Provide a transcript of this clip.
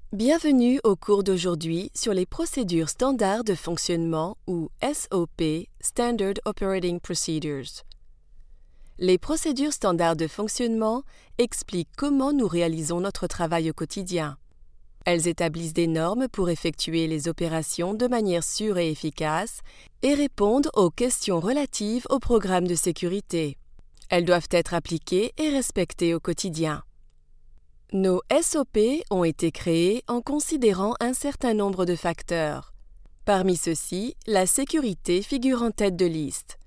Bienvenue au cours d'aujourd'hui sur les procédures standards de fonctionnement ou SOP, Standard Operating Procedures. Les procédures standards de fonctionnement expliquent comment nous réalisons notre travail au quotidien. Elles établissent des normes pour effectuer les opérations de manière sûre et efficace et répondent aux questions relatives au programme de sécurité. Elles doivent être appliquées et respectées au quotidien. Nos SOP ont été créés en considérant un certain nombre de facteurs. Parmi ceux-ci, la sécurité figure en tête de liste.